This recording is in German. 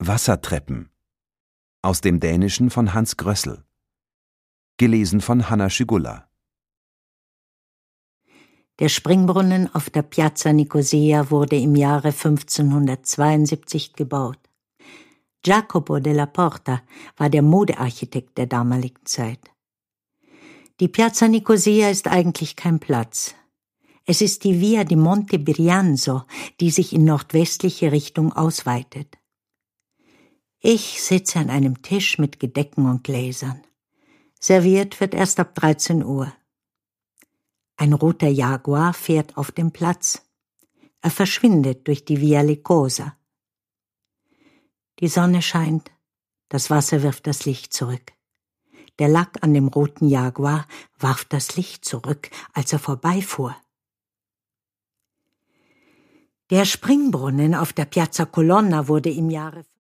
Wassertreppen. Aus dem Dänischen von Hans Grössel. Gelesen von Hanna Schygulla. Der Springbrunnen auf der Piazza Nicosia wurde im Jahre 1572 gebaut. Jacopo della Porta war der Modearchitekt der damaligen Zeit. Die Piazza Nicosia ist eigentlich kein Platz. Es ist die Via di Monte Brianzo, die sich in nordwestliche Richtung ausweitet. Ich sitze an einem Tisch mit Gedecken und Gläsern. Serviert wird erst ab 13 Uhr. Ein roter Jaguar fährt auf dem Platz. Er verschwindet durch die Via Lecosa. Die Sonne scheint, das Wasser wirft das Licht zurück. Der Lack an dem roten Jaguar warf das Licht zurück, als er vorbeifuhr. Der Springbrunnen auf der Piazza Colonna wurde im Jahre